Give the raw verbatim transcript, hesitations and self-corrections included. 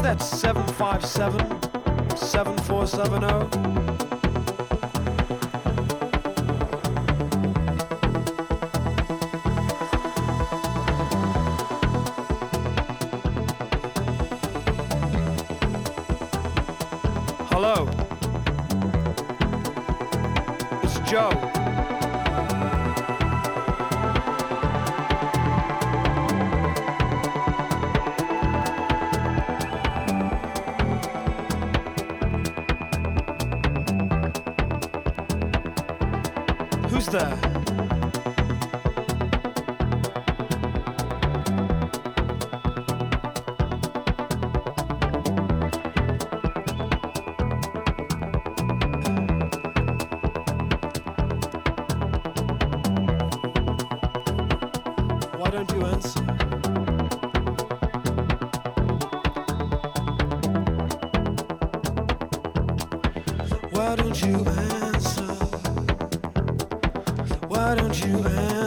that seven five seven, seven four seven zero? Hello? It's Joe. Who's there? Why don't you answer? Why don't you answer? Why don't you answer?